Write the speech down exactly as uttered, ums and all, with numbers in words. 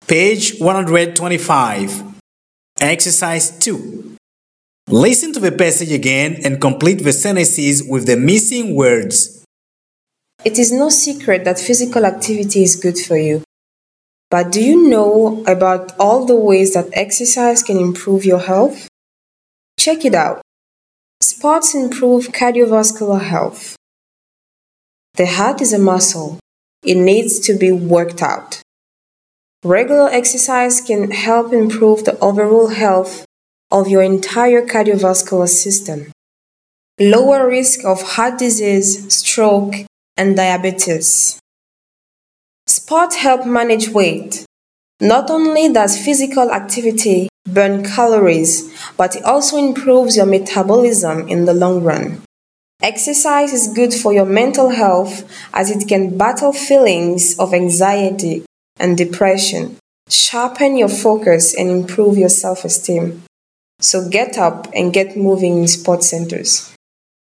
Page one hundred twenty-five. Exercise two. Listen to the passage again and complete the sentences with the missing words. It is no secret that physical activity is good for you. But do you know about all the ways that exercise can improve your health? Check it out. Sports improve cardiovascular health. The heart is a muscle. It needs to be worked out. Regular exercise can help improve the overall health of your entire cardiovascular system. Lower risk of heart disease, stroke, and diabetes. Sports help manage weight. Not only does physical activity burn calories, but it also improves your metabolism in the long run. Exercise is good for your mental health as it can battle feelings of anxiety and depression, sharpen your focus, and improve your self-esteem. So get up and get moving in sports centers.